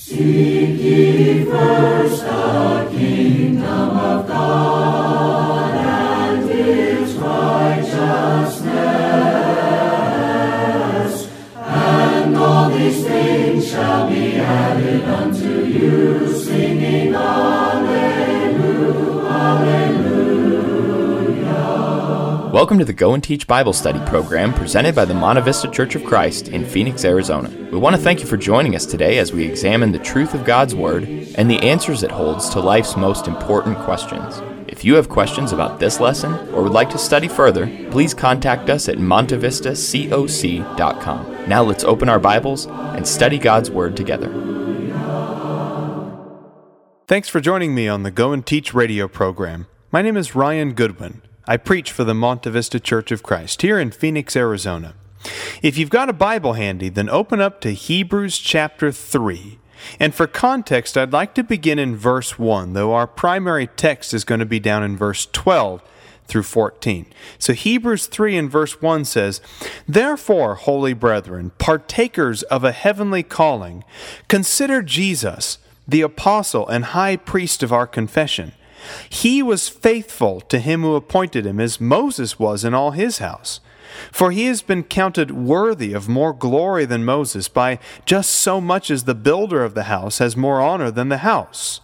Seek ye first the kingdom of God and His righteousness, and all these things shall be added unto you, singing Alleluia, Alleluia. Welcome to the Go and Teach Bible Study program presented by the Monte Vista Church of Christ in Phoenix, Arizona. We want to thank you for joining us today as we examine the truth of God's Word and the answers it holds to life's most important questions. If you have questions about this lesson or would like to study further, please contact us at montevistacoc.com. Now let's open our Bibles and study God's Word together. Thanks for joining me on the Go and Teach radio program. My name is Ryan Goodwin. I preach for the Monte Vista Church of Christ here in Phoenix, Arizona. If you've got a Bible handy, then open up to Hebrews chapter 3. And for context, I'd like to begin in verse 1, though our primary text is going to be down in verse 12 through 14. So Hebrews 3 and verse 1 says, "Therefore, holy brethren, partakers of a heavenly calling, consider Jesus, the apostle and high priest of our confession. He was faithful to him who appointed him, as Moses was in all his house. For he has been counted worthy of more glory than Moses, by just so much as the builder of the house has more honor than the house.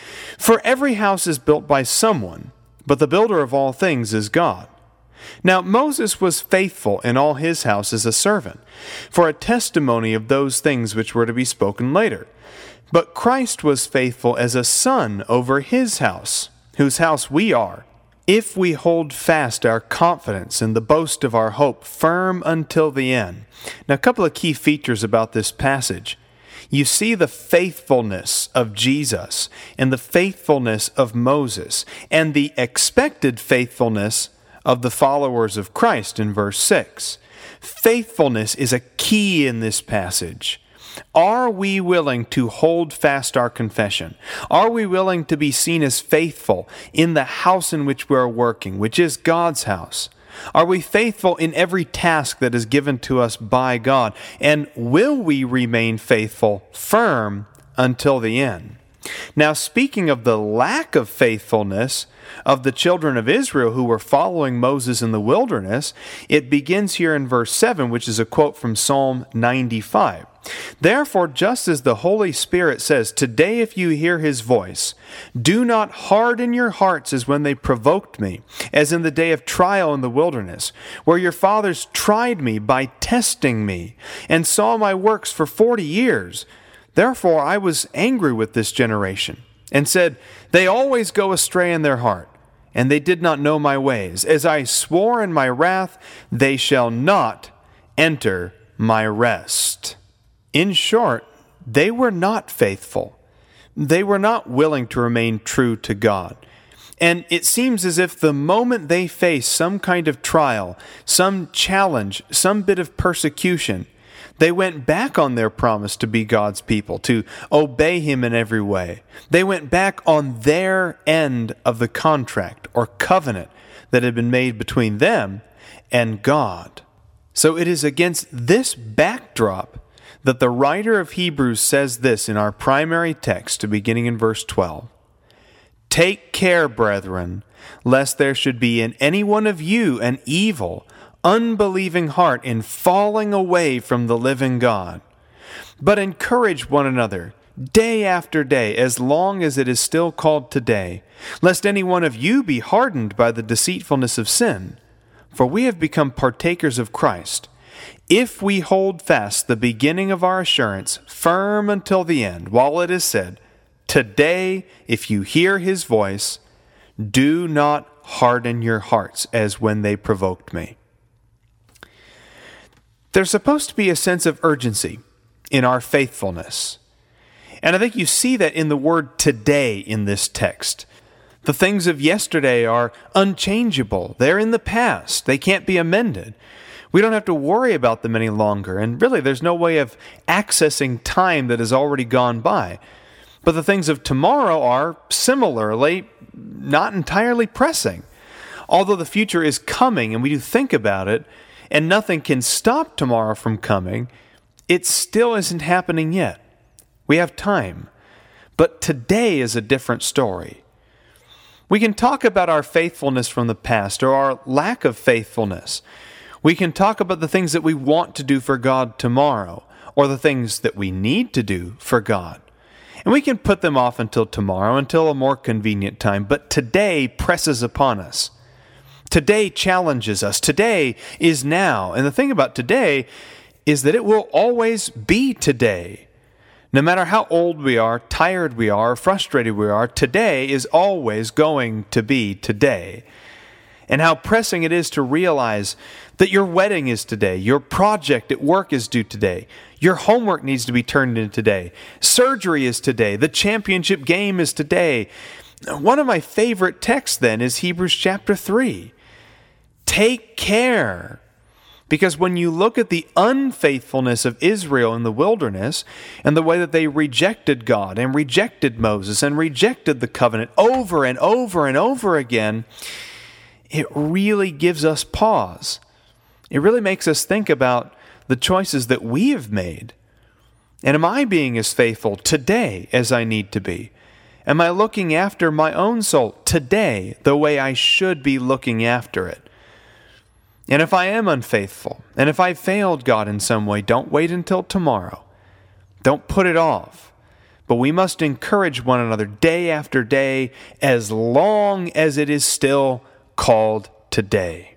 For every house is built by someone, but the builder of all things is God. Now Moses was faithful in all his house as a servant, for a testimony of those things which were to be spoken later. But Christ was faithful as a son over his house, whose house we are, if we hold fast our confidence and the boast of our hope firm until the end." Now, a couple of key features about this passage. You see the faithfulness of Jesus and the faithfulness of Moses and the expected faithfulness of the followers of Christ in verse 6. Faithfulness is a key in this passage. Are we willing to hold fast our confession? Are we willing to be seen as faithful in the house in which we are working, which is God's house? Are we faithful in every task that is given to us by God? And will we remain faithful, firm, until the end? Now, speaking of the lack of faithfulness of the children of Israel who were following Moses in the wilderness, it begins here in verse 7, which is a quote from Psalm 95. "Therefore, just as the Holy Spirit says, 'Today if you hear his voice, do not harden your hearts as when they provoked me, as in the day of trial in the wilderness, where your fathers tried me by testing me, and saw my works for 40 years. Therefore I was angry with this generation, and said, they always go astray in their heart, and they did not know my ways. As I swore in my wrath, they shall not enter my rest.'" In short, they were not faithful. They were not willing to remain true to God. And it seems as if the moment they faced some kind of trial, some challenge, some bit of persecution, they went back on their promise to be God's people, to obey Him in every way. They went back on their end of the contract or covenant that had been made between them and God. So it is against this backdrop that the writer of Hebrews says this in our primary text, beginning in verse 12. "Take care, brethren, lest there should be in any one of you an evil, unbelieving heart in falling away from the living God. But encourage one another day after day, as long as it is still called today, lest any one of you be hardened by the deceitfulness of sin. For we have become partakers of Christ, if we hold fast the beginning of our assurance firm until the end, while it is said, 'Today, if you hear his voice, do not harden your hearts as when they provoked me.'" There's supposed to be a sense of urgency in our faithfulness. And I think you see that in the word "today" in this text. The things of yesterday are unchangeable. They're in the past. They can't be amended. We don't have to worry about them any longer. And really, there's no way of accessing time that has already gone by. But the things of tomorrow are similarly not entirely pressing. Although the future is coming and we do think about it, and nothing can stop tomorrow from coming, it still isn't happening yet. We have time. But today is a different story. We can talk about our faithfulness from the past or our lack of faithfulness. We can talk about the things that we want to do for God tomorrow or the things that we need to do for God. And we can put them off until tomorrow, until a more convenient time. But today presses upon us. Today challenges us. Today is now. And the thing about today is that it will always be today. No matter how old we are, tired we are, frustrated we are, today is always going to be today. And how pressing it is to realize that your wedding is today, your project at work is due today, your homework needs to be turned in today, surgery is today, the championship game is today. One of my favorite texts then is Hebrews chapter 3. Take care. Because when you look at the unfaithfulness of Israel in the wilderness and the way that they rejected God and rejected Moses and rejected the covenant over and over and over again, it really gives us pause. It really makes us think about the choices that we have made. And am I being as faithful today as I need to be? Am I looking after my own soul today the way I should be looking after it? And if I am unfaithful, and if I failed God in some way, don't wait until tomorrow. Don't put it off. But we must encourage one another day after day as long as it is still called today.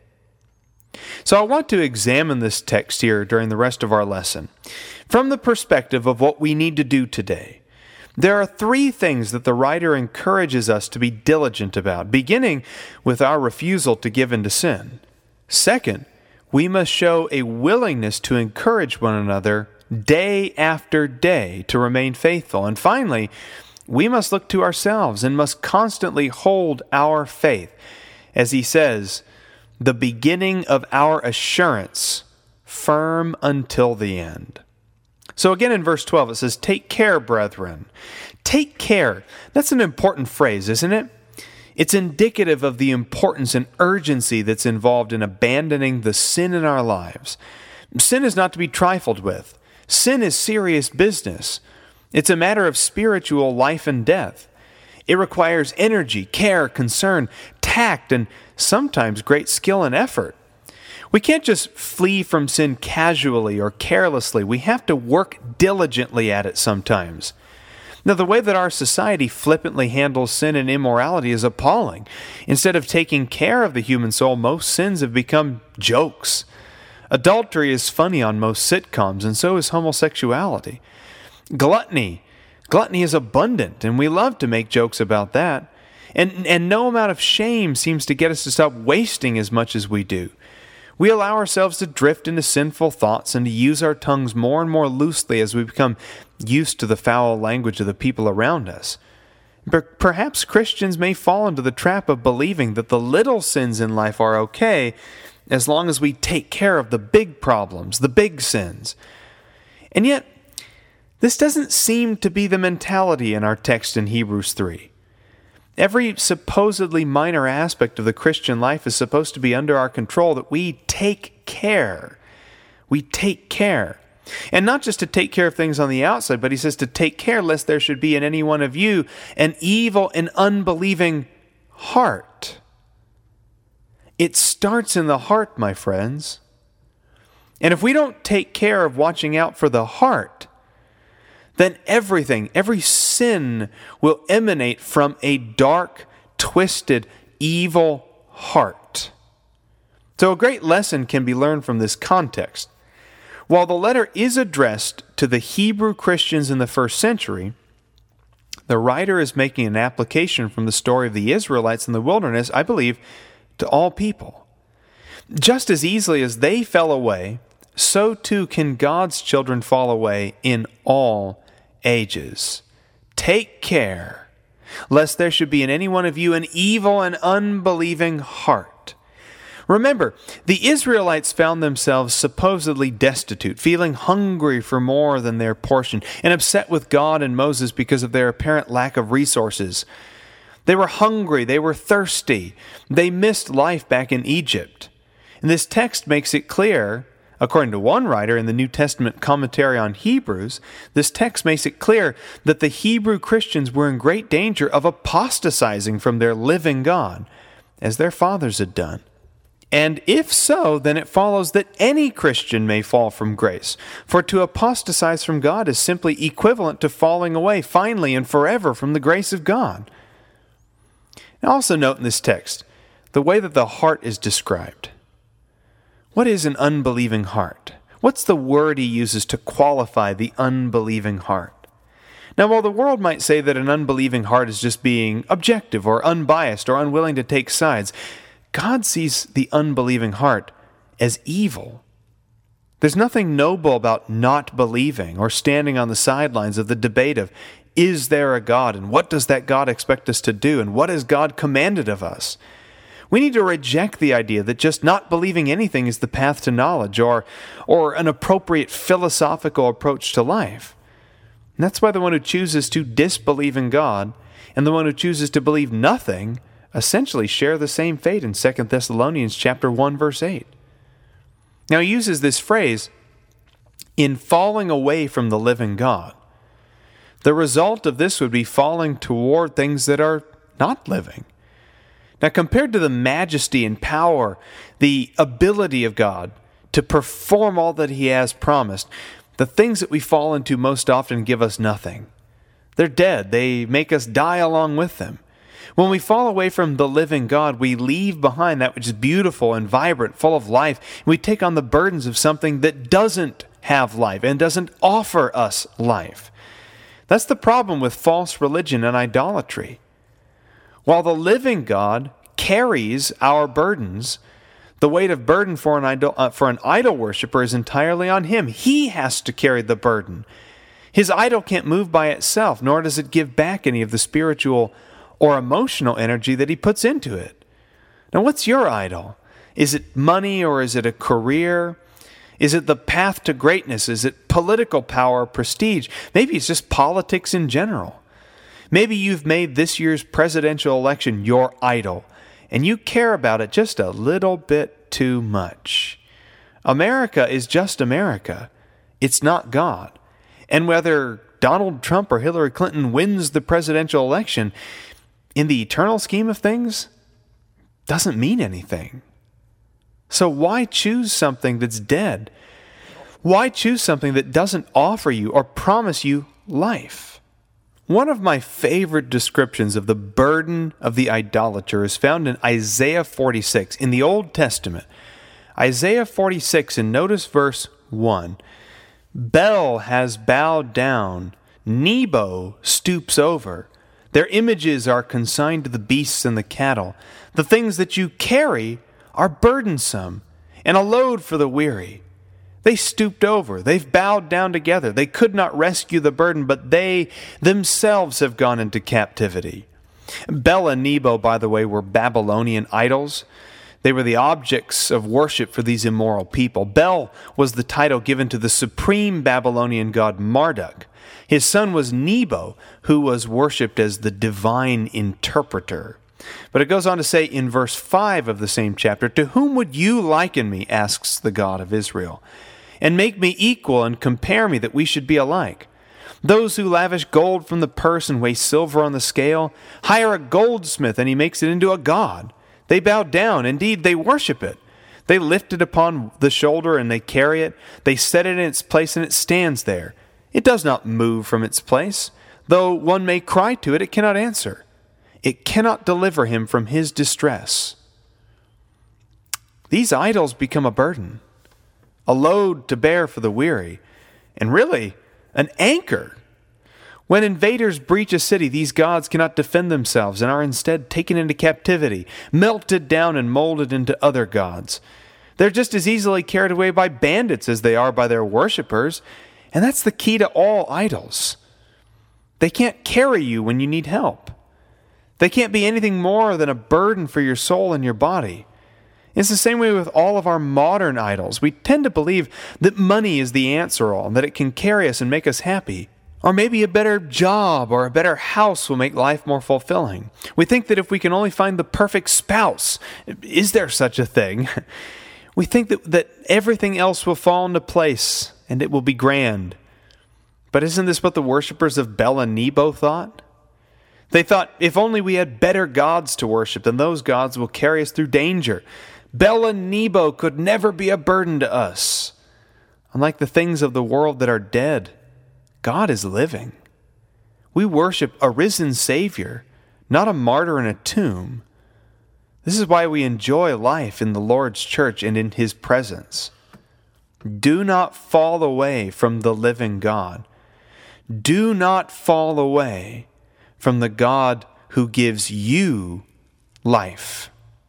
So I want to examine this text here during the rest of our lesson from the perspective of what we need to do today. There are three things that the writer encourages us to be diligent about, beginning with our refusal to give in to sin. Second, we must show a willingness to encourage one another day after day to remain faithful. And finally, we must look to ourselves and must constantly hold our faith. As he says, the beginning of our assurance, firm until the end. So again in verse 12 it says, take care, brethren. Take care. That's an important phrase, isn't it? It's indicative of the importance and urgency that's involved in abandoning the sin in our lives. Sin is not to be trifled with. Sin is serious business. It's a matter of spiritual life and death. It requires energy, care, concern, tact, and sometimes great skill and effort. We can't just flee from sin casually or carelessly. We have to work diligently at it sometimes. Now, the way that our society flippantly handles sin and immorality is appalling. Instead of taking care of the human soul, most sins have become jokes. Adultery is funny on most sitcoms, and so is homosexuality. Gluttony is abundant, and we love to make jokes about that. And no amount of shame seems to get us to stop wasting as much as we do. We allow ourselves to drift into sinful thoughts and to use our tongues more and more loosely as we become used to the foul language of the people around us. Perhaps Christians may fall into the trap of believing that the little sins in life are okay as long as we take care of the big problems, the big sins. And yet, this doesn't seem to be the mentality in our text in Hebrews 3. Every supposedly minor aspect of the Christian life is supposed to be under our control, that we take care. We take care. And not just to take care of things on the outside, but he says to take care lest there should be in any one of you an evil and unbelieving heart. It starts in the heart, my friends. And if we don't take care of watching out for the heart, then every sin will emanate from a dark, twisted, evil heart. So a great lesson can be learned from this context. While the letter is addressed to the Hebrew Christians in the first century, the writer is making an application from the story of the Israelites in the wilderness, I believe, to all people. Just as easily as they fell away, so too can God's children fall away in all ages. Take care, lest there should be in any one of you an evil and unbelieving heart. Remember, the Israelites found themselves supposedly destitute, feeling hungry for more than their portion, and upset with God and Moses because of their apparent lack of resources. They were hungry, they were thirsty, they missed life back in Egypt. And this text makes it clear According to one writer in the New Testament commentary on Hebrews, this text makes it clear that the Hebrew Christians were in great danger of apostatizing from their living God, as their fathers had done. And if so, then it follows that any Christian may fall from grace. For to apostatize from God is simply equivalent to falling away finally and forever from the grace of God. Now also note in this text the way that the heart is described. What is an unbelieving heart? What's the word he uses to qualify the unbelieving heart? Now, while the world might say that an unbelieving heart is just being objective or unbiased or unwilling to take sides, God sees the unbelieving heart as evil. There's nothing noble about not believing or standing on the sidelines of the debate of, is there a God, and what does that God expect us to do, and what has God commanded of us? We need to reject the idea that just not believing anything is the path to knowledge or an appropriate philosophical approach to life. And that's why the one who chooses to disbelieve in God and the one who chooses to believe nothing essentially share the same fate in 2 Thessalonians chapter 1, verse 8. Now he uses this phrase, in falling away from the living God. The result of this would be falling toward things that are not living. Now, compared to the majesty and power, the ability of God to perform all that he has promised, the things that we fall into most often give us nothing. They're dead. They make us die along with them. When we fall away from the living God, we leave behind that which is beautiful and vibrant, full of life. And we take on the burdens of something that doesn't have life and doesn't offer us life. That's the problem with false religion and idolatry. While the living God carries our burdens, the weight of burden for an idol worshiper is entirely on him. He has to carry the burden. His idol can't move by itself, nor does it give back any of the spiritual or emotional energy that he puts into it. Now, what's your idol? Is it money, or is it a career? Is it the path to greatness? Is it political power or prestige? Maybe it's just politics in general. Maybe you've made this year's presidential election your idol, and you care about it just a little bit too much. America is just America. It's not God. And whether Donald Trump or Hillary Clinton wins the presidential election, in the eternal scheme of things, doesn't mean anything. So why choose something that's dead? Why choose something that doesn't offer you or promise you life? One of my favorite descriptions of the burden of the idolater is found in Isaiah 46 in the Old Testament. Isaiah 46, and notice verse 1. Bel has bowed down, Nebo stoops over. Their images are consigned to the beasts and the cattle. The things that you carry are burdensome and a load for the weary. They stooped over. They've bowed down together. They could not rescue the burden, but they themselves have gone into captivity. Bel and Nebo, by the way, were Babylonian idols. They were the objects of worship for these immoral people. Bel was the title given to the supreme Babylonian god Marduk. His son was Nebo, who was worshipped as the divine interpreter. But it goes on to say in verse 5 of the same chapter, "To whom would you liken me, asks the God of Israel, and make me equal and compare me that we should be alike? Those who lavish gold from the purse and weigh silver on the scale, hire a goldsmith and he makes it into a god. They bow down, indeed they worship it. They lift it upon the shoulder and they carry it. They set it in its place and it stands there. It does not move from its place. Though one may cry to it, it cannot answer. It cannot deliver him from his distress." These idols become a burden, a load to bear for the weary, and really an anchor. When invaders breach a city, these gods cannot defend themselves and are instead taken into captivity, melted down and molded into other gods. They're just as easily carried away by bandits as they are by their worshipers. And that's the key to all idols. They can't carry you when you need help. They can't be anything more than a burden for your soul and your body. It's the same way with all of our modern idols. We tend to believe that money is the answer all, and that it can carry us and make us happy. Or maybe a better job or a better house will make life more fulfilling. We think that if we can only find the perfect spouse, is there such a thing? We think that everything else will fall into place and it will be grand. But isn't this what the worshipers of Bel and Nebo thought? They thought, if only we had better gods to worship, then those gods will carry us through danger. Bel and Nebo could never be a burden to us. Unlike the things of the world that are dead, God is living. We worship a risen Savior, not a martyr in a tomb. This is why we enjoy life in the Lord's church and in His presence. Do not fall away from the living God. Do not fall away from the God who gives you life.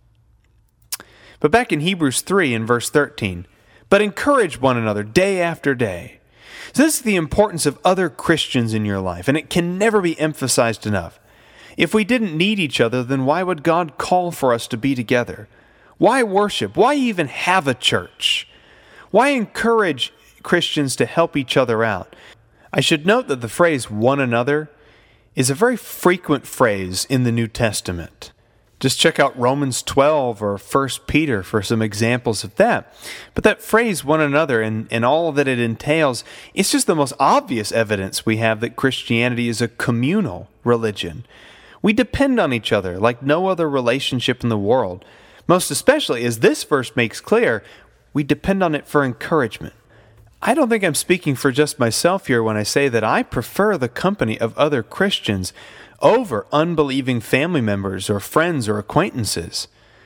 But back in Hebrews 3 in verse 13, but encourage one another day after day. So this is the importance of other Christians in your life, and it can never be emphasized enough. If we didn't need each other, then why would God call for us to be together? Why worship? Why even have a church? Why encourage Christians to help each other out? I should note that the phrase one another is a very frequent phrase in the New Testament. Just check out Romans 12 or 1 Peter for some examples of that. But that phrase one another and all that it entails, it's just the most obvious evidence we have that Christianity is a communal religion. We depend on each other like no other relationship in the world. Most especially, as this verse makes clear, we depend on it for encouragement. I don't think I'm speaking for just myself here when I say that I prefer the company of other Christians over unbelieving family members or friends or acquaintances.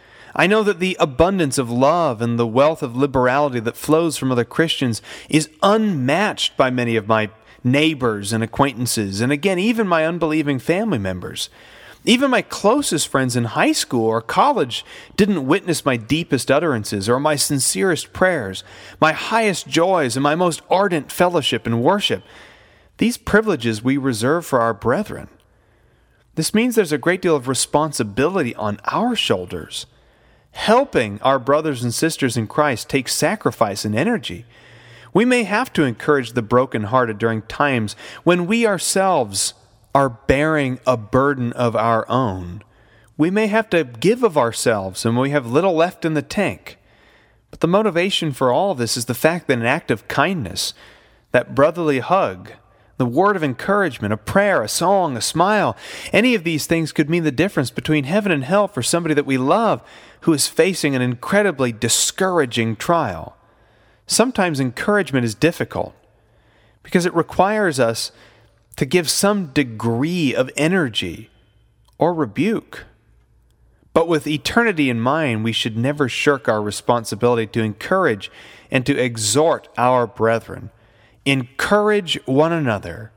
I know that the abundance of love and the wealth of liberality that flows from other Christians is unmatched by many of my neighbors and acquaintances, and again, even my unbelieving family members. Even my closest friends in high school or college didn't witness my deepest utterances or my sincerest prayers, my highest joys, and my most ardent fellowship and worship. These privileges we reserve for our brethren. This means there's a great deal of responsibility on our shoulders. Helping our brothers and sisters in Christ takes sacrifice and energy. We may have to encourage the brokenhearted during times when we ourselves are bearing a burden of our own. We may have to give of ourselves and we have little left in the tank. But the motivation for all of this is the fact that an act of kindness, that brotherly hug, the word of encouragement, a prayer, a song, a smile, any of these things could mean the difference between heaven and hell for somebody that we love who is facing an incredibly discouraging trial. Sometimes encouragement is difficult because it requires us to give some degree of energy or rebuke. But with eternity in mind, we should never shirk our responsibility to encourage and to exhort our brethren. Encourage one another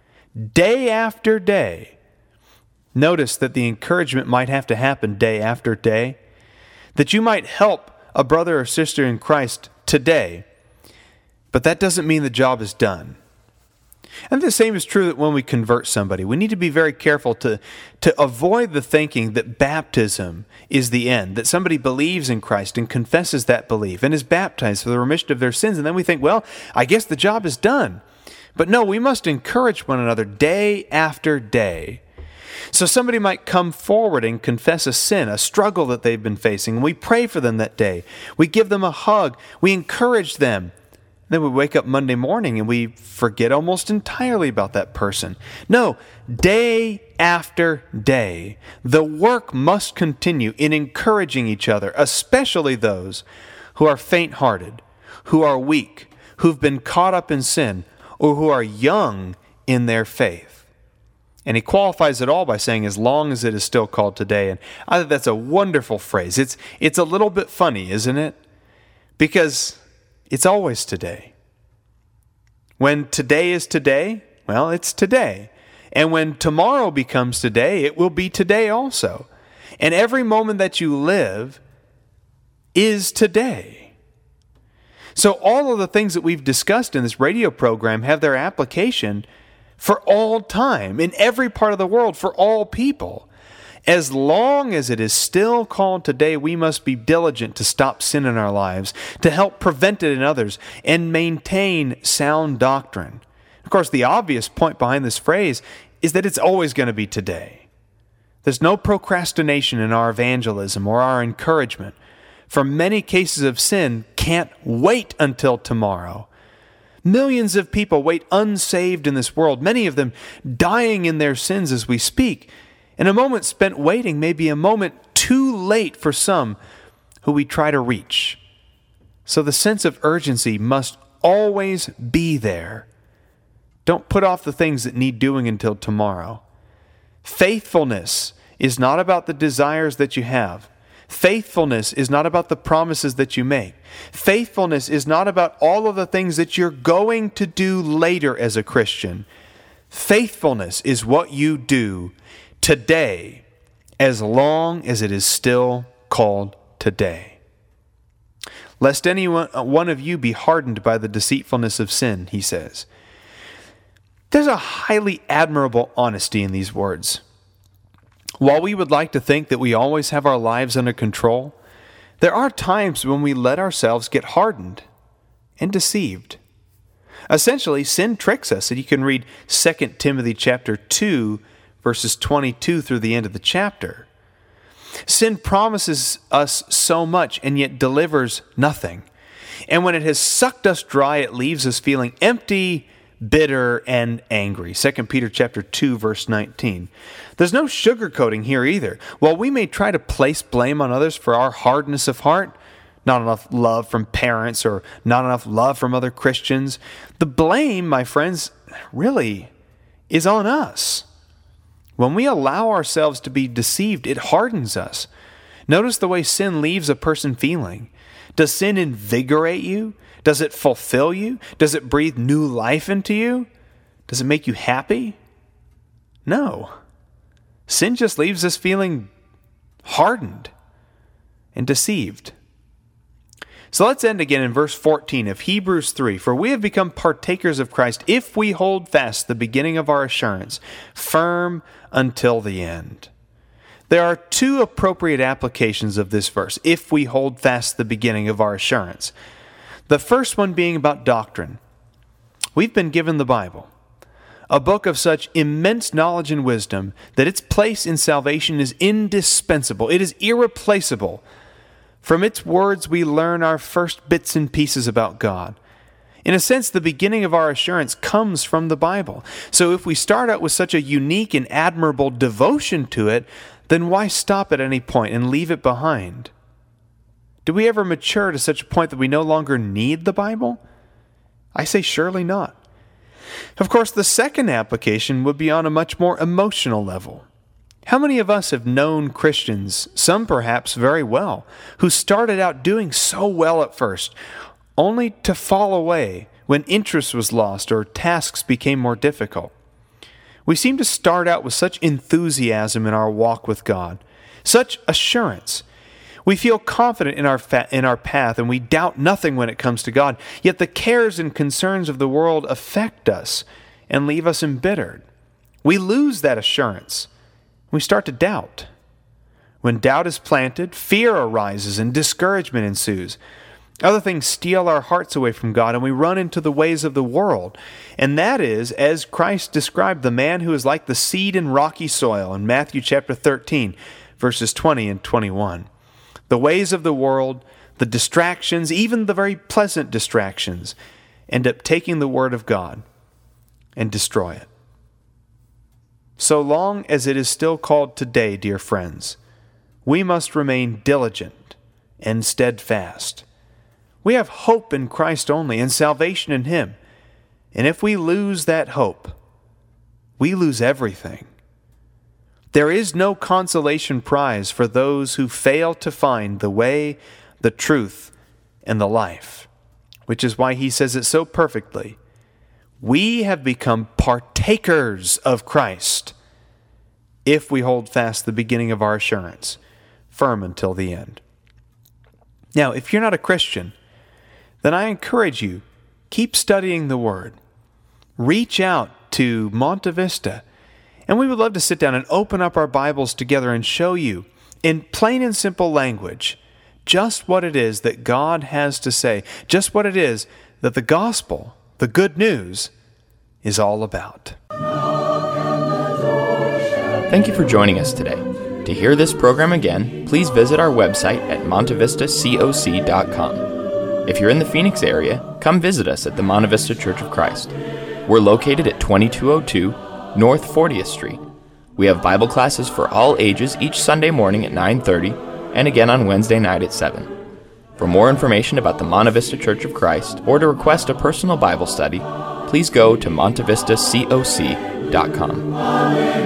day after day. Notice that the encouragement might have to happen day after day, that you might help a brother or sister in Christ today, but that doesn't mean the job is done. And the same is true that when we convert somebody, we need to be very careful to avoid the thinking that baptism is the end, that somebody believes in Christ and confesses that belief and is baptized for the remission of their sins, and then we think, well, I guess the job is done. But no, we must encourage one another day after day. So somebody might come forward and confess a sin, a struggle that they've been facing, and we pray for them that day. We give them a hug. We encourage them. Then we wake up Monday morning and we forget almost entirely about that person. No, day after day, the work must continue in encouraging each other, especially those who are faint-hearted, who are weak, who've been caught up in sin, or who are young in their faith. And he qualifies it all by saying, as long as it is still called today. And I think that's a wonderful phrase. It's a little bit funny, isn't it? Because it's always today. When today is today, well, it's today. And when tomorrow becomes today, it will be today also. And every moment that you live is today. So all of the things that we've discussed in this radio program have their application for all time, in every part of the world, for all people. As long as it is still called today, we must be diligent to stop sin in our lives, to help prevent it in others, and maintain sound doctrine. Of course, the obvious point behind this phrase is that it's always going to be today. There's no procrastination in our evangelism or our encouragement. for many cases of sin can't wait until tomorrow. Millions of people wait unsaved in this world, many of them dying in their sins as we speak. And a moment spent waiting may be a moment too late for some who we try to reach. So the sense of urgency must always be there. Don't put off the things that need doing until tomorrow. Faithfulness is not about the desires that you have. Faithfulness is not about the promises that you make. Faithfulness is not about all of the things that you're going to do later as a Christian. Faithfulness is what you do today, as long as it is still called today. Lest any one of you be hardened by the deceitfulness of sin, he says. There's a highly admirable honesty in these words. While we would like to think that we always have our lives under control, there are times when we let ourselves get hardened and deceived. Essentially, sin tricks us, and you can read 2 Timothy chapter 2, verses 22 through the end of the chapter. Sin promises us so much and yet delivers nothing. And when it has sucked us dry, it leaves us feeling empty, bitter, and angry. 2 Peter chapter 2, verse 19. There's no sugarcoating here either. While we may try to place blame on others for our hardness of heart, not enough love from parents or not enough love from other Christians, the blame, my friends, really is on us. When we allow ourselves to be deceived, it hardens us. Notice the way sin leaves a person feeling. Does sin invigorate you? Does it fulfill you? Does it breathe new life into you? Does it make you happy? No. Sin just leaves us feeling hardened and deceived. So let's end again in verse 14 of Hebrews 3. For we have become partakers of Christ if we hold fast the beginning of our assurance, firm until the end. There are two appropriate applications of this verse, if we hold fast the beginning of our assurance. The first one being about doctrine. We've been given the Bible, a book of such immense knowledge and wisdom that its place in salvation is indispensable. It is irreplaceable. From its words we learn our first bits and pieces about God. In a sense, the beginning of our assurance comes from the Bible. So if we start out with such a unique and admirable devotion to it, then why stop at any point and leave it behind? Do we ever mature to such a point that we no longer need the Bible? I say surely not. Of course, the second application would be on a much more emotional level. How many of us have known Christians, some perhaps very well, who started out doing so well at first, only to fall away when interest was lost or tasks became more difficult? We seem to start out with such enthusiasm in our walk with God, such assurance. We feel confident in our path, and we doubt nothing when it comes to God. Yet the cares and concerns of the world affect us and leave us embittered. We lose that assurance. We start to doubt. When doubt is planted, fear arises and discouragement ensues. Other things steal our hearts away from God, and we run into the ways of the world. And that is, as Christ described, the man who is like the seed in rocky soil in Matthew chapter 13, verses 20 and 21. The ways of the world, the distractions, even the very pleasant distractions, end up taking the word of God and destroy it. So long as it is still called today, dear friends, we must remain diligent and steadfast. We have hope in Christ only and salvation in Him. And if we lose that hope, we lose everything. There is no consolation prize for those who fail to find the way, the truth, and the life, which is why he says it so perfectly. We have become partakers of Christ if we hold fast the beginning of our assurance, firm until the end. Now, if you're not a Christian, then I encourage you, keep studying the Word. Reach out to Monte Vista, and we would love to sit down and open up our Bibles together and show you, in plain and simple language, just what it is that God has to say, just what it is that the gospel, the good news, is all about. Thank you for joining us today. To hear this program again, please visit our website at montevistacoc.com. If you're in the Phoenix area, come visit us at the Monte Vista Church of Christ. We're located at 2202 North 40th Street. We have Bible classes for all ages each Sunday morning at 9:30 and again on Wednesday night at 7. For more information about the Monte Vista Church of Christ or to request a personal Bible study, please go to montevistacoc.com.